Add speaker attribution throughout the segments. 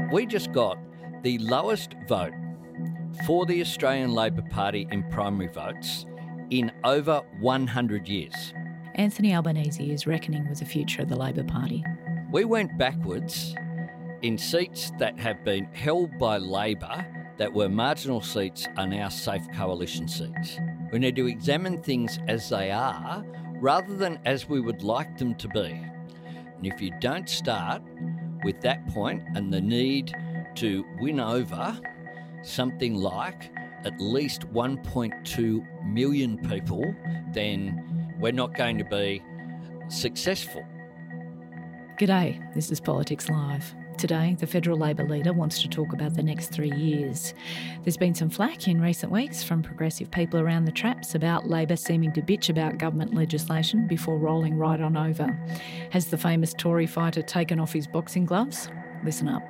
Speaker 1: We just got the lowest vote for the Australian Labor Party in primary votes in over 100 years.
Speaker 2: Anthony Albanese is reckoning with the future of the Labor Party.
Speaker 1: We went backwards in seats that have been held by Labor that were marginal seats are now safe coalition seats. We need to examine things as they are rather than as we would like them to be. And if you don't start with that point and the need to win over something like at least 1.2 million people, then we're not going to be successful.
Speaker 2: G'day, this is Politics Live. Today, the federal Labor leader wants to talk about the next 3 years. There's been some flack in recent weeks from progressive people around the traps about Labor seeming to bitch about government legislation before rolling right on over. Has the famous Tory fighter taken off his boxing gloves? Listen up.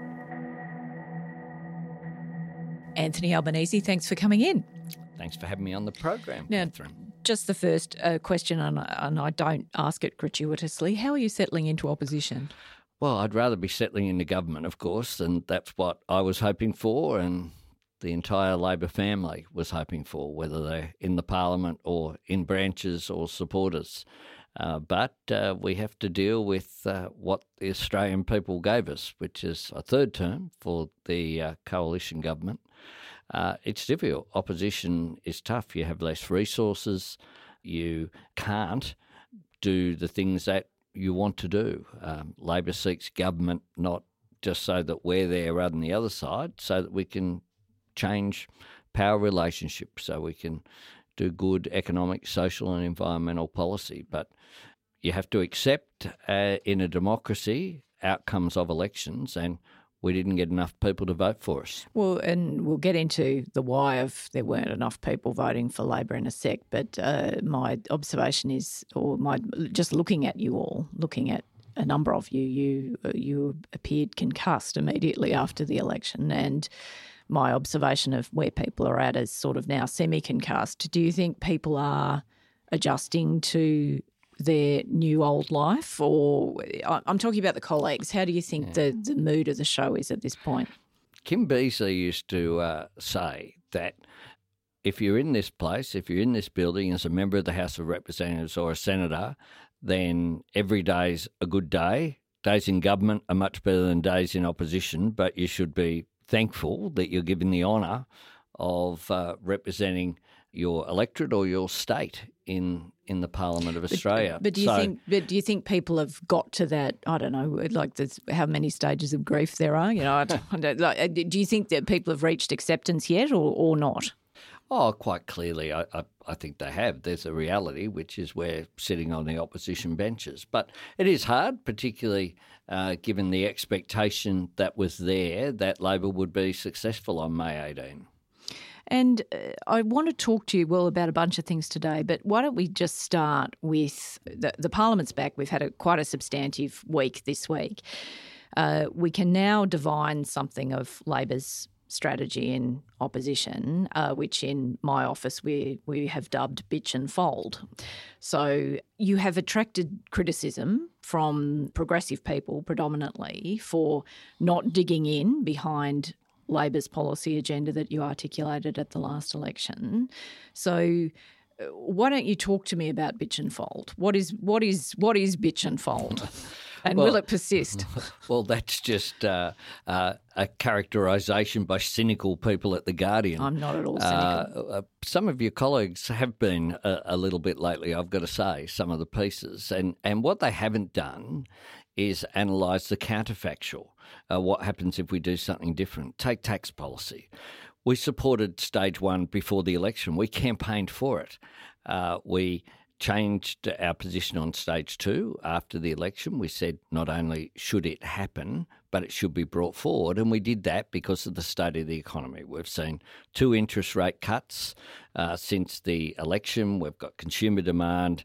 Speaker 2: Anthony Albanese, thanks for coming in.
Speaker 1: Thanks for having me on the program,
Speaker 2: Now,
Speaker 1: Catherine.
Speaker 2: just the first question, and I don't ask it gratuitously. How are you settling into opposition?
Speaker 1: Well, I'd rather be settling into government, of course, and that's what I was hoping for and the entire Labor family was hoping for, whether they're in the parliament or in branches or supporters. But we have to deal with what the Australian people gave us, which is a third term for the coalition government. It's difficult. Opposition is tough. You have less resources. You can't do the things that you want to do. Labor seeks government not just so that we're there rather than the other side, so that we can change power relationships, so we can do good economic, social and environmental policy. But you have to accept in a democracy outcomes of elections, and we didn't get enough people to vote for us.
Speaker 2: Well, and we'll get into the why of there weren't enough people voting for Labor in a sec, but my observation is, just looking at you all, looking at a number of you appeared concussed immediately after the election, and my observation of where people are at is sort of now semi-concussed. Do you think people are adjusting to their new old life? Or I'm talking about the colleagues. How do you think the mood of the show is at this point?
Speaker 1: Kim Beazley used to say that if you're in this place, if you're in this building as a member of the House of Representatives or a senator, then every day's a good day. Days in government are much better than days in opposition, but you should be thankful that you're given the honour of representing your electorate or your state in the Parliament of Australia.
Speaker 2: But do you think people have got to that? I don't know, like how many stages of grief there are. You know, do you think that people have reached acceptance yet, or not?
Speaker 1: Oh, quite clearly, I think they have. There's a reality, which is we're sitting on the opposition benches. But it is hard, particularly given the expectation that was there that Labor would be successful on May 18.
Speaker 2: And I want to talk to you, about a bunch of things today, but why don't we just start with the Parliament's back. We've had quite a substantive week this week. We can now divine something of Labor's strategy in opposition, which in my office we have dubbed bitch and fold. So you have attracted criticism from progressive people predominantly for not digging in behind Labor's policy agenda that you articulated at the last election. So why don't you talk to me about bitch and fold? What is bitch and fold? And will it persist?
Speaker 1: Well, that's just a characterisation by cynical people at The Guardian.
Speaker 2: I'm not at all cynical.
Speaker 1: Some of your colleagues have been a little bit lately, I've got to say, some of the pieces. And what they haven't done is analyse the counterfactual. What happens if we do something different? Take tax policy. We supported stage one before the election. We campaigned for it. We changed our position on stage two after the election. We said not only should it happen, but it should be brought forward. And we did that because of the state of the economy. We've seen 2 interest rate cuts since the election. We've got consumer demand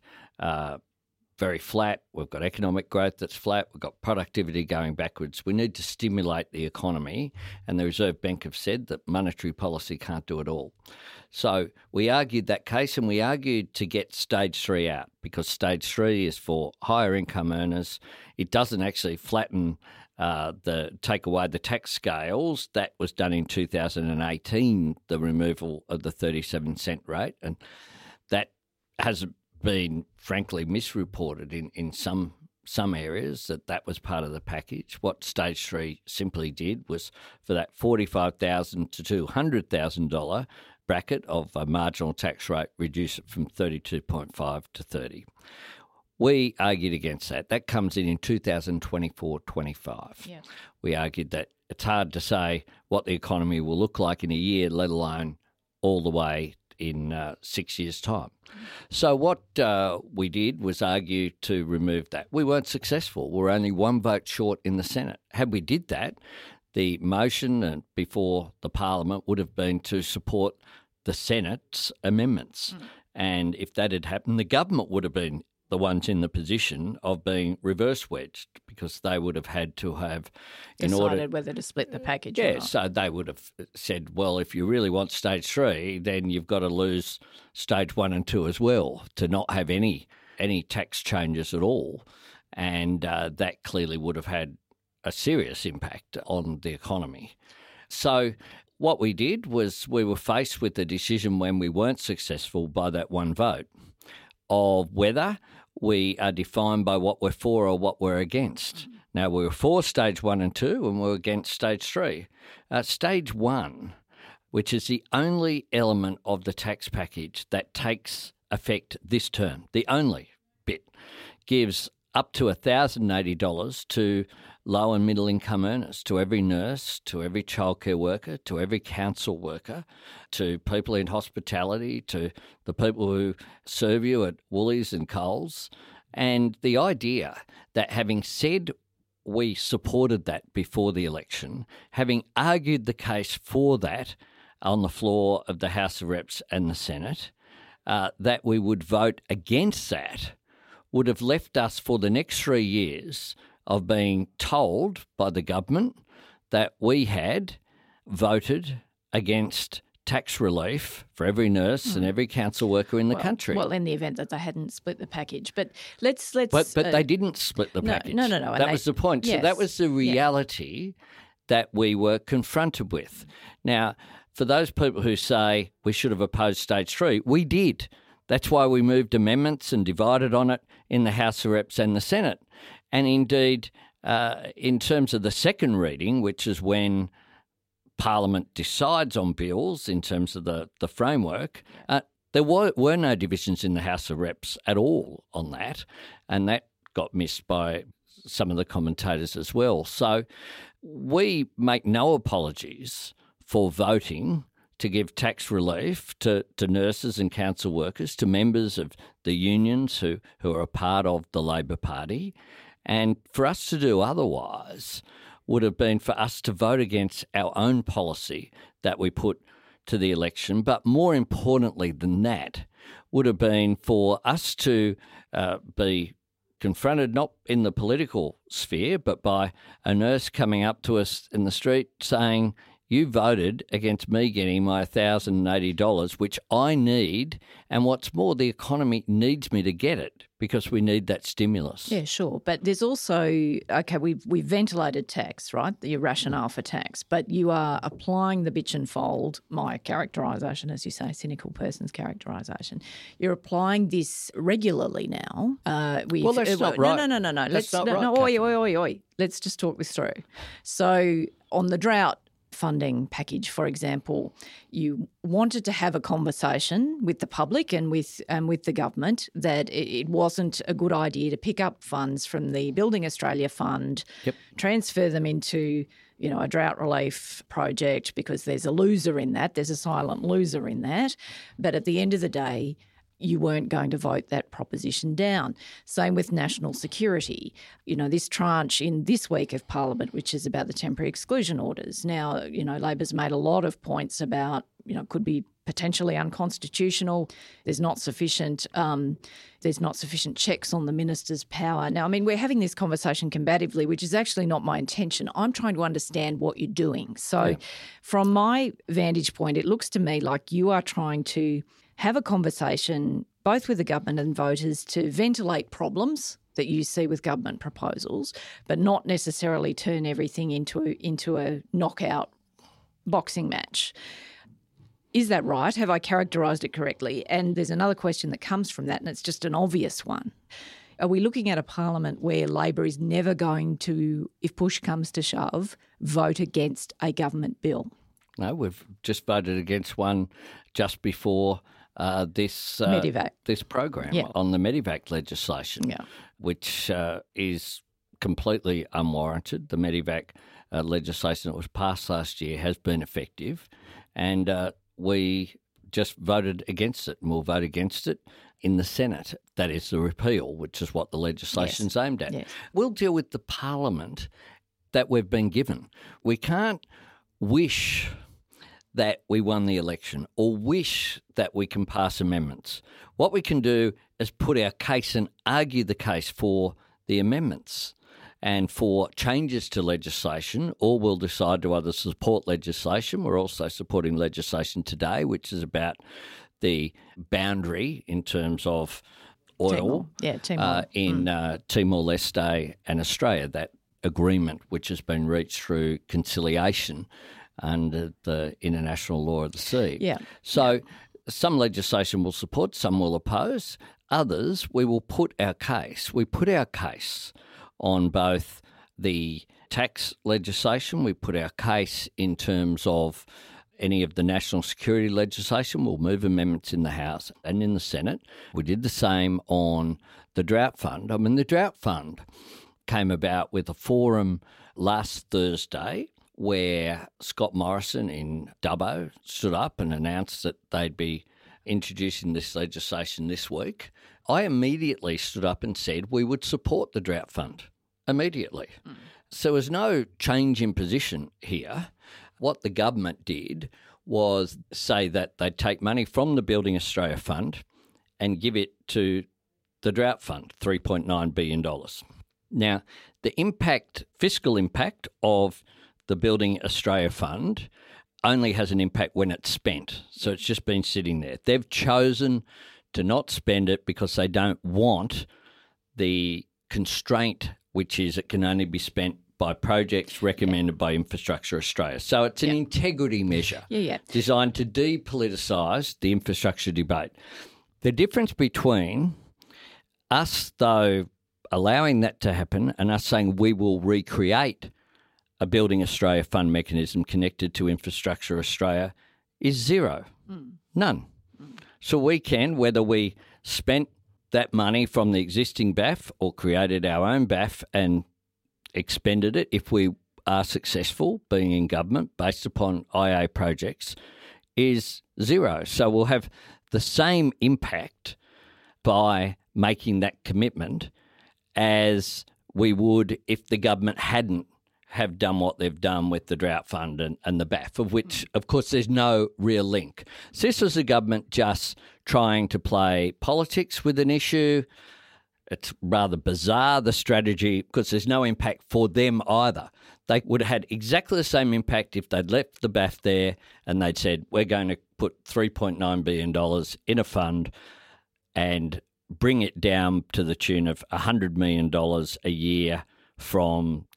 Speaker 1: very flat. We've got economic growth that's flat. We've got productivity going backwards. We need to stimulate the economy, and the Reserve Bank have said that monetary policy can't do it all. So we argued that case, and we argued to get stage 3 out because stage 3 is for higher income earners. It doesn't actually flatten take away the tax scales. That was done in 2018, the removal of the 37 cent rate, and that has been frankly misreported in some areas that was part of the package. What Stage 3 simply did was for that $45,000 to $200,000 bracket of a marginal tax rate, reduce it from 32.5 to 30. We argued against that. That comes in 2024-25.
Speaker 2: Yeah.
Speaker 1: We argued that it's hard to say what the economy will look like in a year, let alone all the way in 6 years' time. So what we did was argue to remove that. We weren't successful. We're only one vote short in the Senate. Had we did that, the motion before the Parliament would have been to support the Senate's amendments. And if that had happened, the government would have been the ones in the position of being reverse wedged, because they would have had to have
Speaker 2: decided whether to split the package or not.
Speaker 1: So they would have said, well, if you really want Stage 3, then you've got to lose Stage 1 and 2 as well to not have any tax changes at all. And that clearly would have had a serious impact on the economy. So what we did was we were faced with the decision when we weren't successful by that one vote of whether we are defined by what we're for or what we're against. Now, we were for Stage 1 and 2 and we're against Stage 3. Stage 1, which is the only element of the tax package that takes effect this term, the only bit, gives up to $1,080 to low and middle income earners, to every nurse, to every childcare worker, to every council worker, to people in hospitality, to the people who serve you at Woolies and Coles. And the idea that having said we supported that before the election, having argued the case for that on the floor of the House of Reps and the Senate, that we would vote against that would have left us for the next 3 years of being told by the government that we had voted against tax relief for every nurse and every council worker in the country.
Speaker 2: Well, in the event that they hadn't split the package. But let's.
Speaker 1: But they didn't split the package.
Speaker 2: No.
Speaker 1: That was the point.
Speaker 2: Yes,
Speaker 1: so that was the reality that we were confronted with. Now, for those people who say we should have opposed Stage 3, we did. That's why we moved amendments and divided on it in the House of Reps and the Senate. And indeed, in terms of the second reading, which is when Parliament decides on bills in terms of the framework, there were no divisions in the House of Reps at all on that, and that got missed by some of the commentators as well. So we make no apologies for voting to give tax relief to nurses and council workers, to members of the unions who are a part of the Labor Party. And for us to do otherwise would have been for us to vote against our own policy that we put to the election. But more importantly than that would have been for us to be confronted not in the political sphere, but by a nurse coming up to us in the street saying, you voted against me getting my $1,080, which I need, and what's more, the economy needs me to get it because we need that stimulus.
Speaker 2: Yeah, sure. But there's also, okay, we've ventilated tax, right, your rationale for tax, but you are applying the bitch and fold, my characterisation, as you say, cynical person's characterisation. You're applying this regularly now.
Speaker 1: Well, that's not right.
Speaker 2: No.
Speaker 1: That's not right.
Speaker 2: Oi. Let's just talk this through. So on the drought funding package, for example, you wanted to have a conversation with the public and with the government that it wasn't a good idea to pick up funds from the Building Australia Fund, transfer them into a drought relief project because there's a loser in that, there's a silent loser in that. But at the end of the day, you weren't going to vote that proposition down. Same with national security. This tranche in this week of Parliament, which is about the temporary exclusion orders. Now, Labor's made a lot of points about, could be potentially unconstitutional. There's not sufficient checks on the minister's power. Now, we're having this conversation combatively, which is actually not my intention. I'm trying to understand what you're doing. So from my vantage point, it looks to me like you are trying to have a conversation both with the government and voters to ventilate problems that you see with government proposals, but not necessarily turn everything into a knockout boxing match. Is that right? Have I characterised it correctly? And there's another question that comes from that, and it's just an obvious one. Are we looking at a parliament where Labor is never going to, if push comes to shove, vote against a government bill?
Speaker 1: No, we've just voted against one just before this program on the Medevac legislation, which is completely unwarranted. The Medevac legislation that was passed last year has been effective, and we just voted against it, and we'll vote against it in the Senate. That is the repeal, which is what the legislation's aimed at. Yes. We'll deal with the parliament that we've been given. We can't wish that we won the election or wish that we can pass amendments. What we can do is put our case and argue the case for the amendments and for changes to legislation, or we'll decide to either support legislation. We're also supporting legislation today, which is about the boundary in terms of oil in Timor-Leste and Australia, that agreement which has been reached through conciliation under the international law of the sea. Yeah. So some legislation will support, some will oppose. Others, we will put our case. We put our case on both the tax legislation, we put our case in terms of any of the national security legislation. We'll move amendments in the House and in the Senate. We did the same on the Drought Fund. I mean, the Drought Fund came about with a forum last Thursday where Scott Morrison in Dubbo stood up and announced that they'd be introducing this legislation this week. I immediately stood up and said we would support the Drought Fund immediately. So there's no change in position here. What the government did was say that they'd take money from the Building Australia Fund and give it to the Drought Fund, $3.9 billion. Now, the fiscal impact of the Building Australia Fund only has an impact when it's spent. So it's just been sitting there. They've chosen to not spend it because they don't want the constraint, which is it can only be spent by projects recommended by Infrastructure Australia. So it's an integrity measure designed to depoliticise the infrastructure debate. The difference between us, though, allowing that to happen and us saying we will recreate a Building Australia Fund mechanism connected to Infrastructure Australia is zero. None. So we can, whether we spent that money from the existing BAF or created our own BAF and expended it, if we are successful being in government based upon IA projects, is zero. So we'll have the same impact by making that commitment as we would if the government hadn't have done what they've done with the Drought Fund and the BAF, of which, of course, there's no real link. So this was the government just trying to play politics with an issue. It's rather bizarre, the strategy, because there's no impact for them either. They would have had exactly the same impact if they'd left the BAF there and they'd said, we're going to put $3.9 billion in a fund and bring it down to the tune of $100 million a year from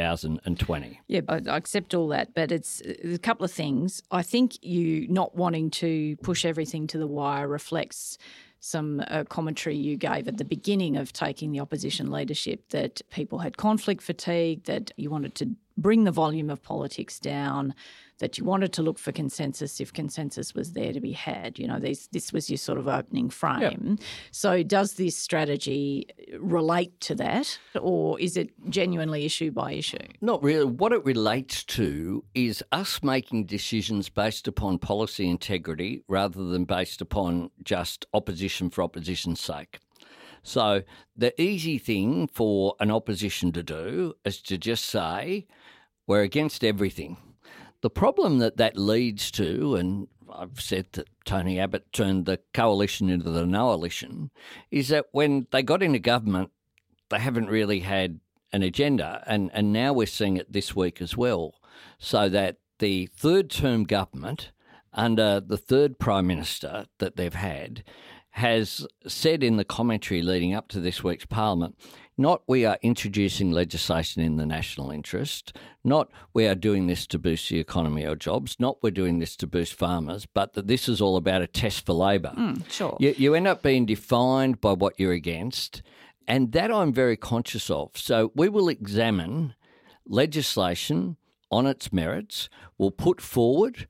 Speaker 1: 2020.
Speaker 2: Yeah, I accept all that, but it's a couple of things. I think you not wanting to push everything to the wire reflects some commentary you gave at the beginning of taking the opposition leadership, that people had conflict fatigue, that you wanted to bring the volume of politics down, that you wanted to look for consensus if consensus was there to be had. You know, this was your sort of opening frame. Yep. So does this strategy relate to that, or is it genuinely issue by issue?
Speaker 1: Not really. What it relates to is us making decisions based upon policy integrity rather than based upon just opposition for opposition's sake. So the easy thing for an opposition to do is to just say, we're against everything. The problem that leads to, and I've said that Tony Abbott turned the coalition into the no-alition, is that when they got into government, they haven't really had an agenda. And now we're seeing it this week as well. So that the third-term government, under the third Prime Minister that they've had, has said in the commentary leading up to this week's Parliament, not we are introducing legislation in the national interest, not we are doing this to boost the economy or jobs, not we're doing this to boost farmers, but that this is all about a test for Labor.
Speaker 2: Sure.
Speaker 1: You end up being defined by what you're against, and that I'm very conscious of. So we will examine legislation on its merits, we'll put forward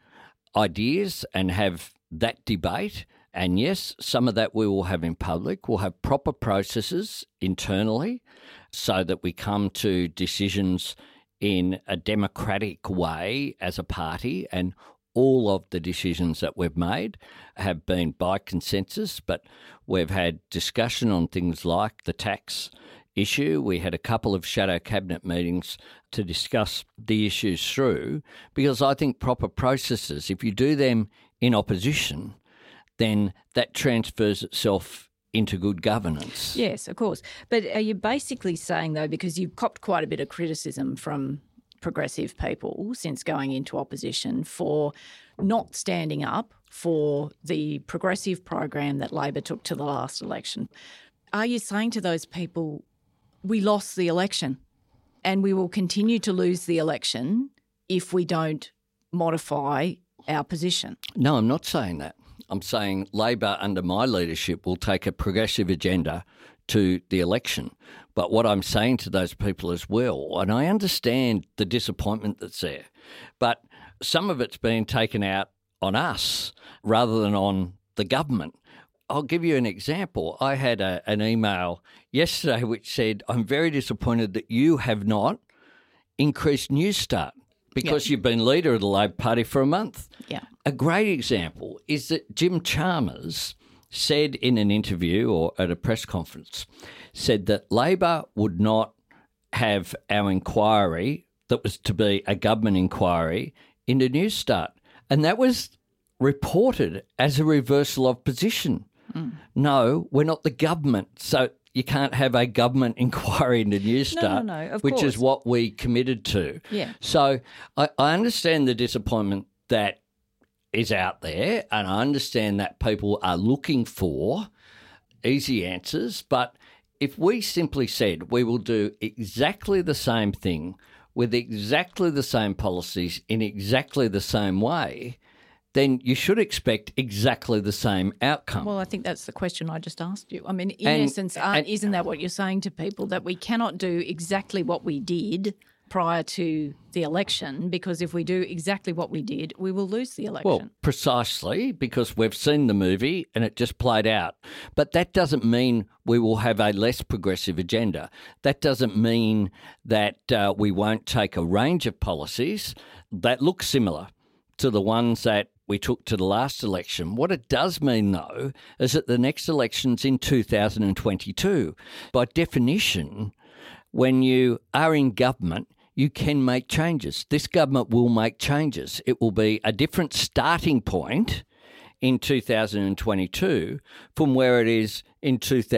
Speaker 1: ideas and have that debate. And yes, some of that we will have in public. We'll have proper processes internally so that we come to decisions in a democratic way as a party, and all of the decisions that we've made have been by consensus, but we've had discussion on things like the tax issue. We had a couple of shadow cabinet meetings to discuss the issues through, because I think proper processes, if you do them in opposition, then that transfers itself into good governance.
Speaker 2: Yes, of course. But are you basically saying, though, because you've copped quite a bit of criticism from progressive people since going into opposition for not standing up for the progressive program that Labor took to the last election, are you saying to those people, we lost the election and we will continue to lose the election if we don't modify our position?
Speaker 1: No, I'm not saying that. I'm saying Labor under my leadership will take a progressive agenda to the election. But what I'm saying to those people as well, and I understand the disappointment that's there, but some of it's being taken out on us rather than on the government. I'll give you an example. I had an email yesterday which said, I'm very disappointed that you have not increased Newstart because you've been leader of the Labor Party for a month.
Speaker 2: Yeah.
Speaker 1: A great example is that Jim Chalmers said in an interview or at a press conference, said that Labor would not have our inquiry that was to be a government inquiry into Newstart. And that was reported as a reversal of position. No, we're not the government. So you can't have a government inquiry into Newstart,
Speaker 2: No, of
Speaker 1: which
Speaker 2: course.
Speaker 1: is what we committed to.
Speaker 2: Yeah.
Speaker 1: So I understand the disappointment that is out there, and I understand that people are looking for easy answers. But if we simply said we will do exactly the same thing with exactly the same policies in exactly the same way, then you should expect exactly the same outcome.
Speaker 2: Well, I think that's the question I just asked you. I mean, in essence, isn't that what you're saying to people, that we cannot do exactly what we did prior to the election, because if we do exactly what we did, we will lose the election?
Speaker 1: Well, precisely, because we've seen the movie and it just played out. But that doesn't mean we will have a less progressive agenda. That doesn't mean that we won't take a range of policies that look similar to the ones that we took to the last election. What it does mean, though, is that the next election's in 2022. By definition, when you are in government, you can make changes. This government will make changes. It will be a different starting point in 2022 from where it is in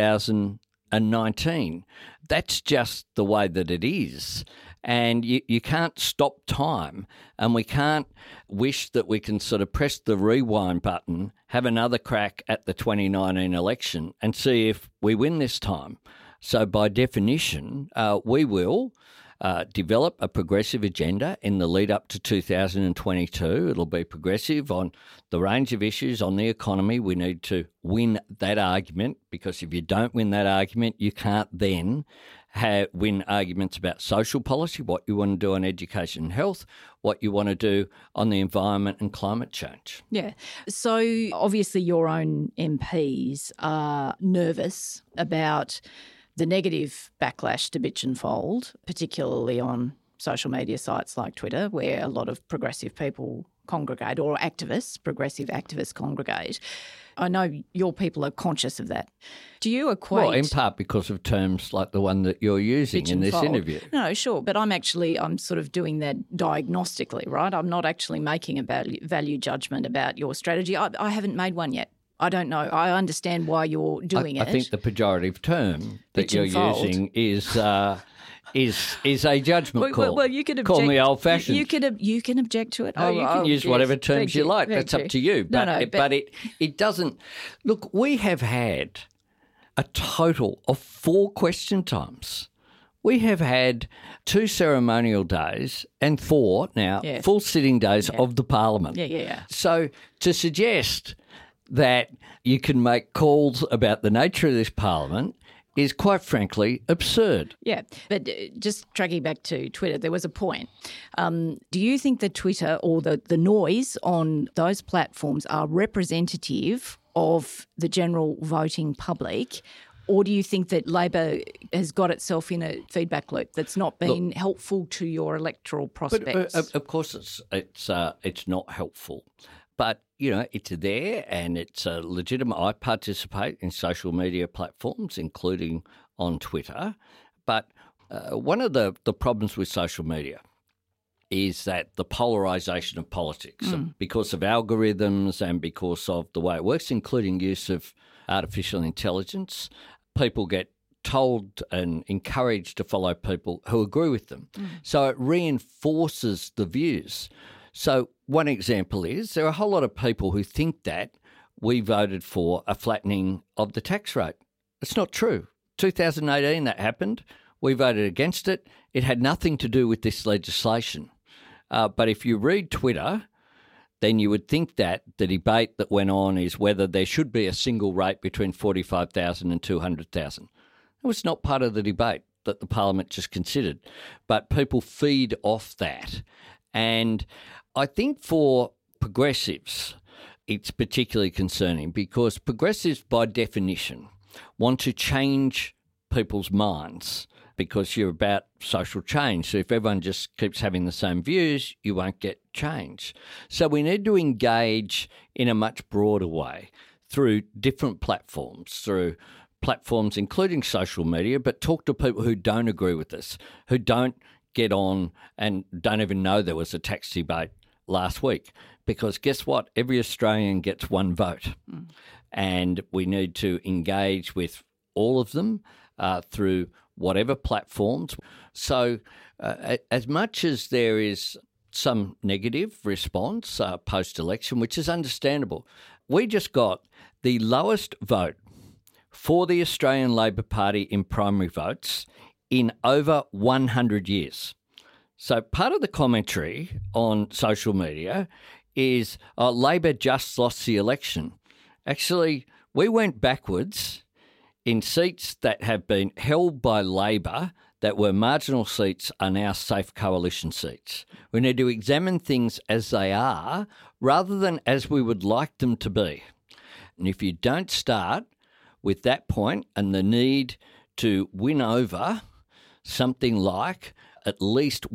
Speaker 1: 2019. That's just the way that it is. And you can't stop time, and we can't wish that we can sort of press the rewind button, have another crack at the 2019 election and see if we win this time. So by definition, we will develop a progressive agenda in the lead up to 2022. It'll be progressive on the range of issues on the economy. We need to win that argument, because if you don't win that argument, you can't then win arguments about social policy, what you want to do on education and health, what you want to do on the environment and climate change.
Speaker 2: Yeah. So obviously your own MPs are nervous about the negative backlash to Bitch and Fold, particularly on social media sites like Twitter, where a lot of progressive people congregate, or activists, progressive activists congregate. I know your people are conscious of that. Do you equate...
Speaker 1: Well, in part because of terms like the one that you're using in this interview.
Speaker 2: No, sure. But I'm sort of doing that diagnostically, right? I'm not actually making a value judgment about your strategy. I haven't made one yet. I don't know. I understand why you're doing it.
Speaker 1: I think the pejorative term that you're using is a judgment call.
Speaker 2: Well, you can object.
Speaker 1: Call me old-fashioned.
Speaker 2: You can object to it.
Speaker 1: You can use whatever terms you like. That's up to you. But it doesn't. Look, we have had a total of 4 question times. We have had 2 ceremonial days and 4 now full sitting days of the Parliament.
Speaker 2: Yeah.
Speaker 1: So to suggest that you can make calls about the nature of this Parliament is quite frankly absurd.
Speaker 2: Yeah, but just tracking back to Twitter, there was a point. Do you think that Twitter or the noise on those platforms are representative of the general voting public? Or do you think that Labor has got itself in a feedback loop that's not been helpful to your electoral prospects?
Speaker 1: But, of course, it's not helpful. But, it's there and it's legitimate. I participate in social media platforms, including on Twitter. But one of the problems with social media is that the polarisation of politics, because of algorithms and because of the way it works, including use of artificial intelligence, people get told and encouraged to follow people who agree with them. So it reinforces the views. So one example is there are a whole lot of people who think that we voted for a flattening of the tax rate. It's not true. 2018 that happened. We voted against it. It had nothing to do with this legislation. But if you read Twitter, then you would think that the debate that went on is whether there should be a single rate between 45,000 and 200,000. It was not part of the debate that the Parliament just considered. But people feed off that. And I think for progressives, it's particularly concerning because progressives, by definition, want to change people's minds because you're about social change. So if everyone just keeps having the same views, you won't get change. So we need to engage in a much broader way through different platforms, through platforms including social media, but talk to people who don't agree with us, who don't get on and don't even know there was a tax debate last week. Because guess what? Every Australian gets one vote. And we need to engage with all of them through whatever platforms. So as much as there is some negative response post-election, which is understandable, we just got the lowest vote for the Australian Labor Party in primary votes in over 100 years. So part of the commentary on social media is Labor just lost the election. Actually, we went backwards in seats that have been held by Labor that were marginal seats are now safe coalition seats. We need to examine things as they are rather than as we would like them to be. And if you don't start with that point and the need to win over something like at least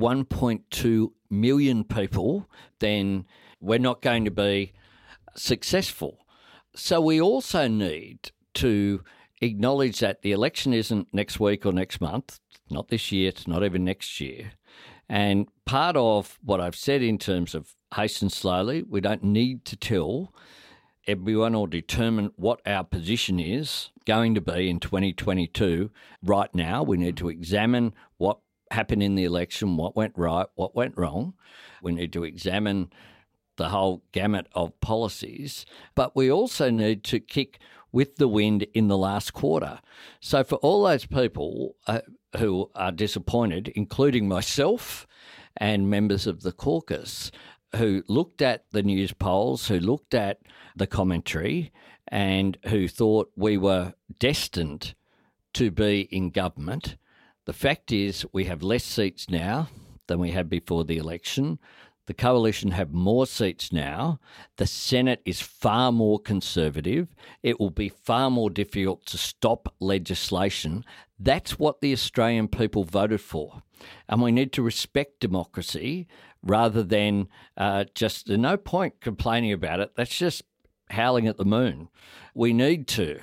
Speaker 1: 1.2 million people, then we're not going to be successful. So we also need to acknowledge that the election isn't next week or next month, not this year, it's not even next year. And part of what I've said in terms of hasten slowly, we don't need to tell everyone or determine what our position is going to be in 2022. Right now, we need to examine what happened in the election, what went right, what went wrong. We need to examine the whole gamut of policies, but we also need to kick with the wind in the last quarter. So for all those people who are disappointed, including myself and members of the caucus, who looked at the news polls, who looked at the commentary and who thought we were destined to be in government, the fact is we have less seats now than we had before the election. The coalition have more seats now. The Senate is far more conservative. It will be far more difficult to stop legislation. That's what the Australian people voted for. And we need to respect democracy rather than just, there's no point complaining about it. That's just howling at the moon. We need to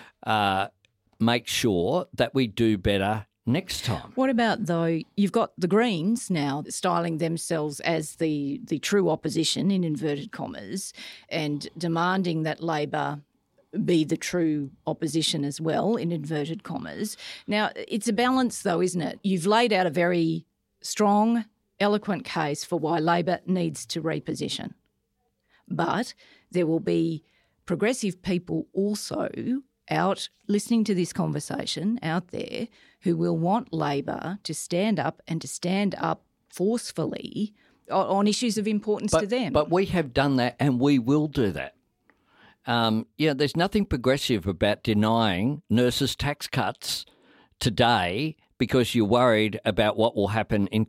Speaker 1: make sure that we do better next time.
Speaker 2: What about, though, you've got the Greens now styling themselves as the true opposition, in inverted commas, and demanding that Labor be the true opposition as well, in inverted commas. Now, it's a balance though, isn't it? You've laid out a very strong, eloquent case for why Labor needs to reposition. But there will be progressive people also out listening to this conversation out there who will want Labor to stand up and to stand up forcefully on issues of importance to them.
Speaker 1: But we have done that and we will do that. There's nothing progressive about denying nurses' tax cuts today because you're worried about what will happen in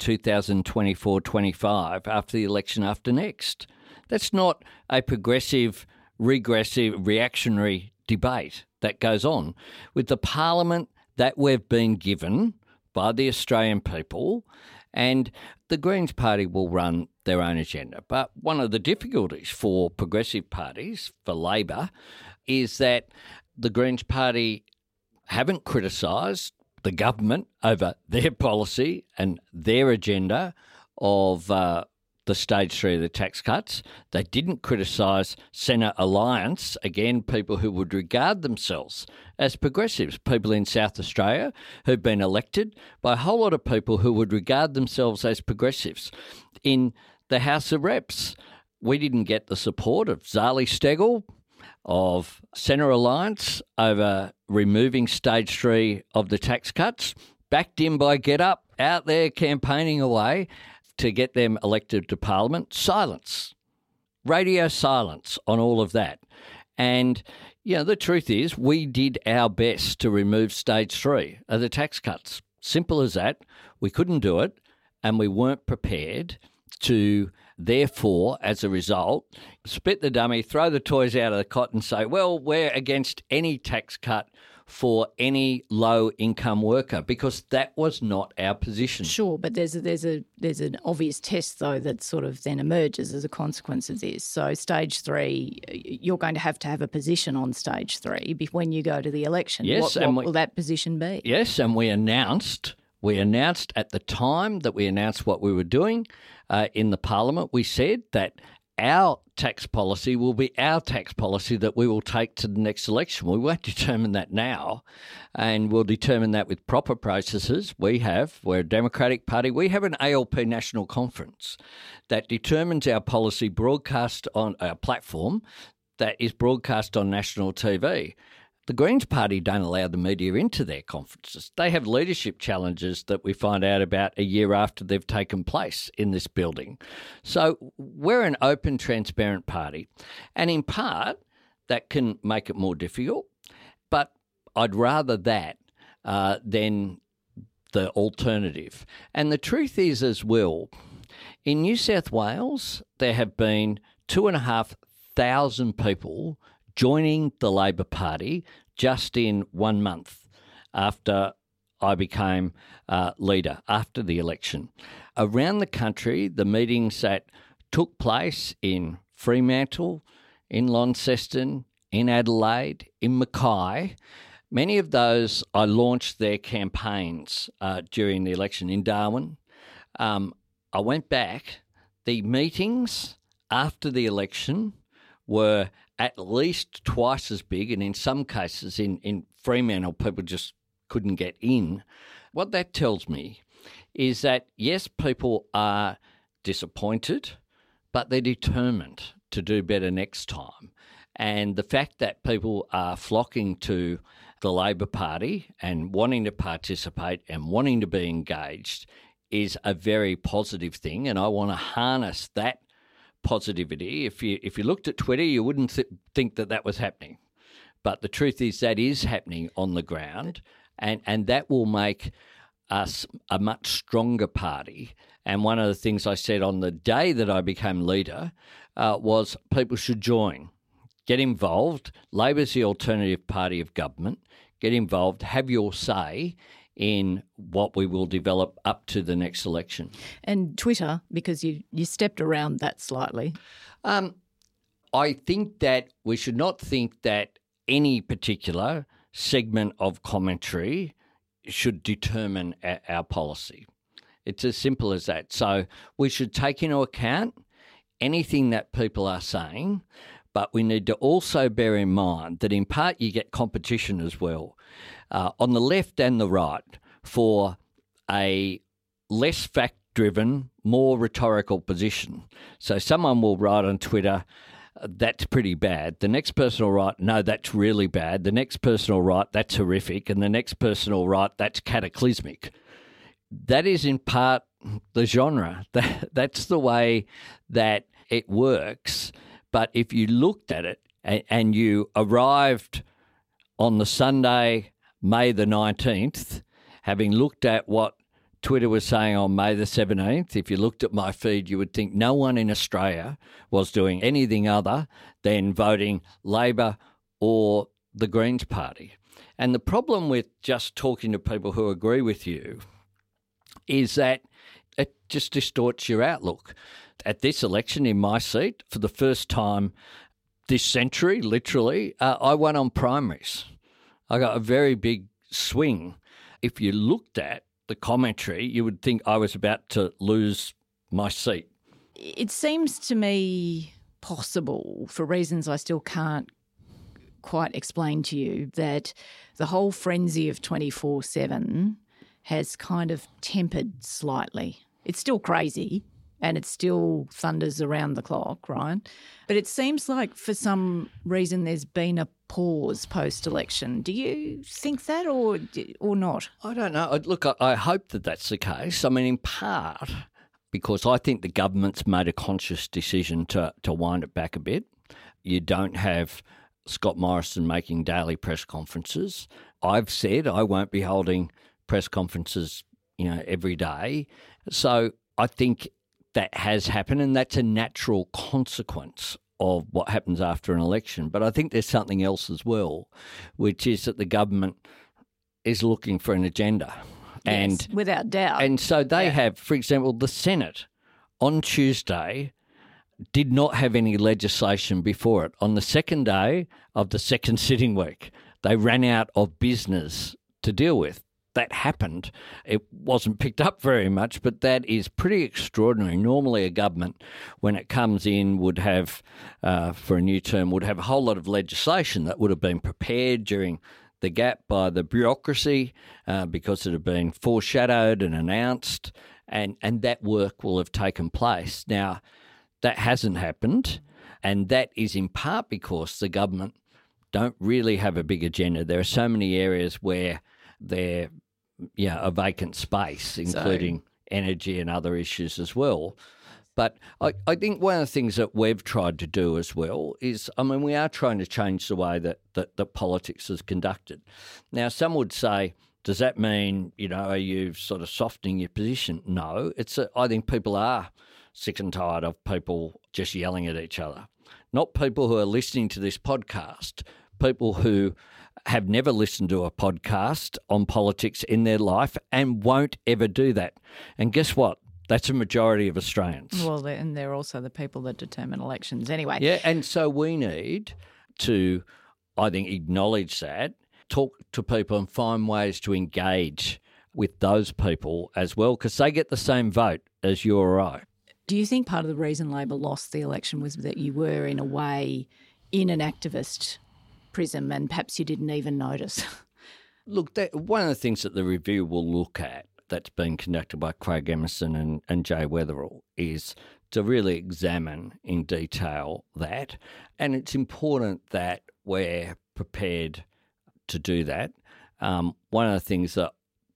Speaker 1: 2024-25 after the election after next. That's not a progressive, regressive, reactionary debate that goes on. With the parliament that we've been given by the Australian people, and the Greens Party will run their own agenda. But one of the difficulties for progressive parties, for Labor, is that the Greens Party haven't criticised the government over their policy and their agenda of the stage 3 of the tax cuts. They didn't criticise Centre Alliance, again, people who would regard themselves as progressives, people in South Australia who've been elected by a whole lot of people who would regard themselves as progressives. In the House of Reps, we didn't get the support of Zali Steggall, of Centre Alliance over removing stage 3 of the tax cuts, backed in by GetUp, out there campaigning away to get them elected to Parliament. Silence. Radio silence on all of that. And, the truth is we did our best to remove stage 3 of the tax cuts. Simple as that. We couldn't do it and we weren't prepared to, therefore, as a result, spit the dummy, throw the toys out of the cot and say, well, we're against any tax cut for any low-income worker, because that was not our position.
Speaker 2: Sure, but there's an obvious test, though, that sort of then emerges as a consequence of this. So stage 3, you're going to have a position on stage 3 when you go to the election.
Speaker 1: Yes,
Speaker 2: what will that position be?
Speaker 1: Yes, and we announced at the time that we announced what we were doing in the Parliament, we said that our tax policy will be our tax policy that we will take to the next election. We won't determine that now, and we'll determine that with proper processes. We're a Democratic Party. We have an ALP National Conference that determines our policy broadcast on our platform that is broadcast on national TV. The Greens Party don't allow the media into their conferences. They have leadership challenges that we find out about a year after they've taken place in this building. So we're an open, transparent party. And in part, that can make it more difficult. But I'd rather that than the alternative. And the truth is as well, in New South Wales, there have been 2,500 people joining the Labor Party just in 1 month after I became leader, after the election. Around the country, the meetings that took place in Fremantle, in Launceston, in Adelaide, in Mackay, many of those I launched their campaigns during the election. In Darwin, I went back. The meetings after the election were at least twice as big, and in some cases in Fremantle, people just couldn't get in. What that tells me is that, yes, people are disappointed, but they're determined to do better next time. And the fact that people are flocking to the Labor Party and wanting to participate and wanting to be engaged is a very positive thing, and I want to harness that positivity. If you looked at Twitter, you wouldn't think that was happening. But the truth is that is happening on the ground, and that will make us a much stronger party. And one of the things I said on the day that I became leader was people should join, get involved. Labor's the alternative party of government. Get involved, have your say in what we will develop up to the next election. And
Speaker 2: Twitter, because you stepped around that slightly.
Speaker 1: I think that we should not think that any particular segment of commentary should determine our policy. It's as simple as that. So we should take into account anything that people are saying, but we need to also bear in mind that in part you get competition as well, on the left and the right, for a less fact-driven, more rhetorical position. So someone will write on Twitter, that's pretty bad. The next person will write, no, that's really bad. The next person will write, that's horrific. And the next person will write, that's cataclysmic. That is in part the genre. That's the way that it works. But if you looked at it and you arrived on the Sunday, May the 19th, having looked at what Twitter was saying on May the 17th, if you looked at my feed, you would think no one in Australia was doing anything other than voting Labor or the Greens Party. And the problem with just talking to people who agree with you is that it just distorts your outlook. At this election in my seat, for the first time this century, literally, I won on primaries. I got a very big swing. If you looked at the commentary, you would think I was about to lose my seat.
Speaker 2: It seems to me possible, for reasons I still can't quite explain to you, that the whole frenzy of 24/7 has kind of tempered slightly. It's still crazy and it still thunders around the clock, right? But it seems like for some reason there's been a pause post-election. Do you think that or not?
Speaker 1: I don't know. Look, I hope that that's the case. I mean, in part because I think the government's made a conscious decision to wind it back a bit. You don't have Scott Morrison making daily press conferences. I've said I won't be holding press conferences, every day. So I think that has happened, and that's a natural consequence of what happens after an election. But I think there's something else as well, which is that the government is looking for an agenda.
Speaker 2: Yes, without doubt.
Speaker 1: And so they have, for example, the Senate on Tuesday did not have any legislation before it. On the second day of the second sitting week, they ran out of business to deal with. That happened. It wasn't picked up very much, but that is pretty extraordinary. Normally a government, when it comes in, would have, for a new term, would have a whole lot of legislation that would have been prepared during the gap by the bureaucracy because it had been foreshadowed and announced, and that work will have taken place. Now, that hasn't happened, and that is in part because the government don't really have a big agenda. There are so many areas where they're a vacant space, including energy and other issues as well. But I think one of the things that we've tried to do as well is, we are trying to change the way that politics is conducted. Now, some would say, does that mean, are you sort of softening your position? No, I think people are sick and tired of people just yelling at each other. Not people who are listening to this podcast, people who have never listened to a podcast on politics in their life and won't ever do that. And guess what? That's a majority of Australians.
Speaker 2: Well, and they're also the people that determine elections anyway.
Speaker 1: Yeah, and so we need to, I think, acknowledge that, talk to people and find ways to engage with those people as well, because they get the same vote as you or I.
Speaker 2: Do you think part of the reason Labor lost the election was that you were, in a way, in an activist prism and perhaps you didn't even notice?
Speaker 1: Look, one of the things that the review will look at that's been conducted by Craig Emerson and Jay Weatherill is to really examine in detail that. And it's important that we're prepared to do that. One of the things that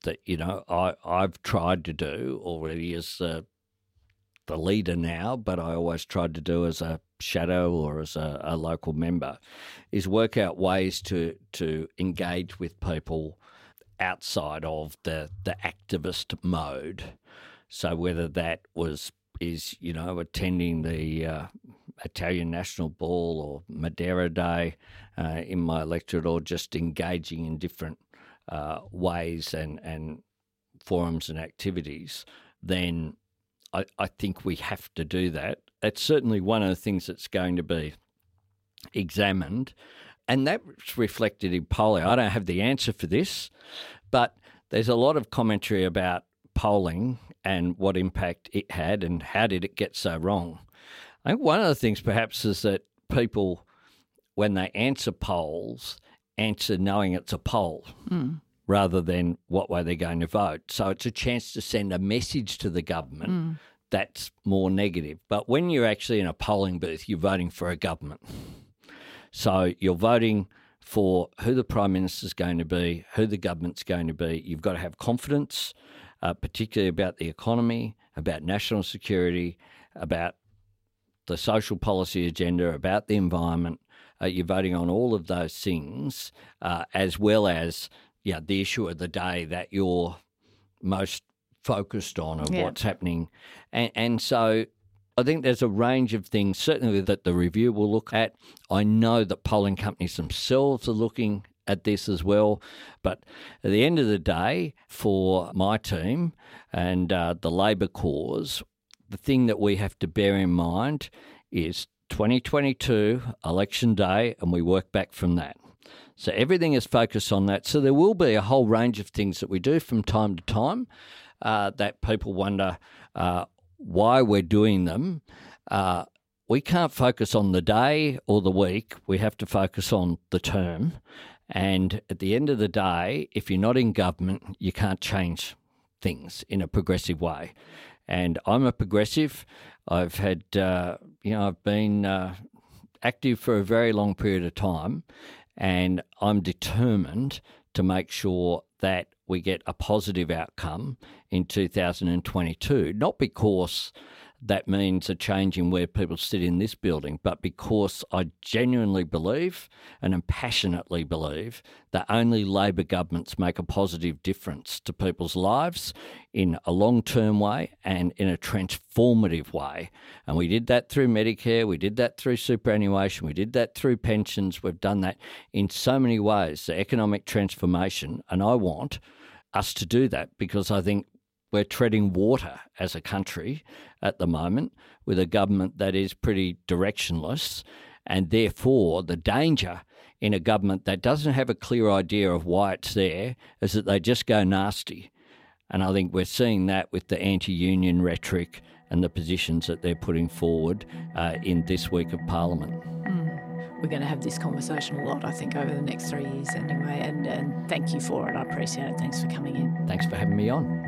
Speaker 1: I've tried to do already as the leader now, but I always tried to do as a shadow or as a local member, is work out ways to engage with people outside of the activist mode. So whether that is attending the Italian National Ball or Madeira Day in my electorate, or just engaging in different ways and forums and activities, then I think we have to do that. It's certainly one of the things that's going to be examined, and that's reflected in polling. I don't have the answer for this, but there's a lot of commentary about polling and what impact it had and how did it get so wrong. I think one of the things perhaps is that people, when they answer polls, answer knowing it's a poll rather than what way they're going to vote. So it's a chance to send a message to the government that's more negative. But when you're actually in a polling booth, you're voting for a government. So you're voting for who the Prime Minister's going to be, who the government's going to be. You've got to have confidence, particularly about the economy, about national security, about the social policy agenda, about the environment. You're voting on all of those things, as well as the issue of the day that you're most focused on of what's happening. And so I think there's a range of things, certainly that the review will look at. I know that polling companies themselves are looking at this as well. But at the end of the day, for my team and the Labor cause, the thing that we have to bear in mind is 2022 election day, and we work back from that. So everything is focused on that. So there will be a whole range of things that we do from time to time that people wonder why we're doing them. We can't focus on the day or the week. We have to focus on the term. And at the end of the day, if you're not in government, you can't change things in a progressive way. And I'm a progressive. I've had, I've been active for a very long period of time, and I'm determined to make sure that we get a positive outcome in 2022, not because that means a change in where people sit in this building, but because I genuinely believe and passionately believe that only Labor governments make a positive difference to people's lives in a long-term way and in a transformative way. And we did that through Medicare, we did that through superannuation, we did that through pensions, we've done that in so many ways, the economic transformation, and I want us to do that because I think we're treading water as a country at the moment with a government that is pretty directionless, and therefore the danger in a government that doesn't have a clear idea of why it's there is that they just go nasty. And I think we're seeing that with the anti-union rhetoric and the positions that they're putting forward in this week of Parliament.
Speaker 2: We're going to have this conversation a lot, I think, over the next 3 years anyway, and thank you for it. I appreciate it. Thanks for coming in.
Speaker 1: Thanks for having me on.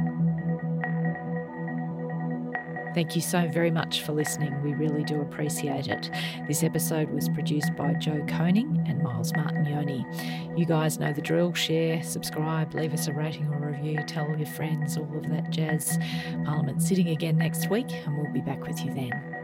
Speaker 2: Thank you so very much for listening. We really do appreciate it. This episode was produced by Joe Koning and Miles Martignoni. You guys know the drill. Share, subscribe, leave us a rating or review, tell your friends, all of that jazz. Parliament's sitting again next week, and we'll be back with you then.